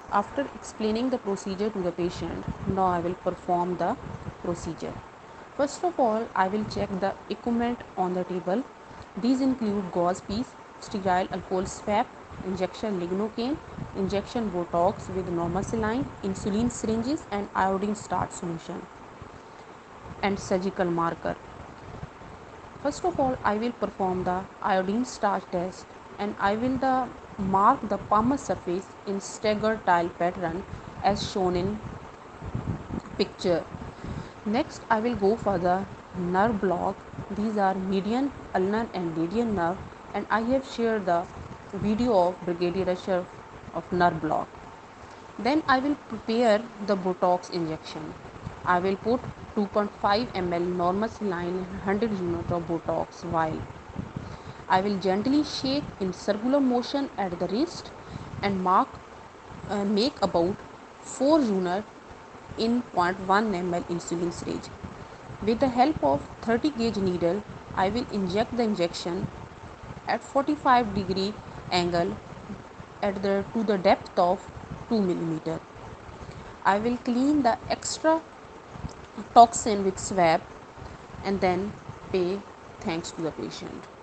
After explaining the procedure to the patient, now I will perform the procedure. First of all, I will check the equipment on the table. These include gauze piece, sterile alcohol swab, injection lignocaine, injection botox with normal saline, insulin syringes and iodine starch solution, and surgical marker. First of all, I will perform the iodine starch test and I will mark the palmar surface in staggered tile pattern as shown in picture. Next, I will go for the nerve block. These are median, ulnar and radial nerve, and I have shared the video of Brigadier Ashraf of nerve block. Then I will prepare the Botox injection. I will put 2.5 ml normal saline and 100 units of Botox vial. I will gently shake in circular motion at the wrist and make about 4 units in zero point 0.1 ml insulin syringe. With the help of 30 gauge needle, I will inject the injection at 45-degree angle to the depth of 2 millimeter. I will clean the extra toxin with swab and then pay thanks to the patient.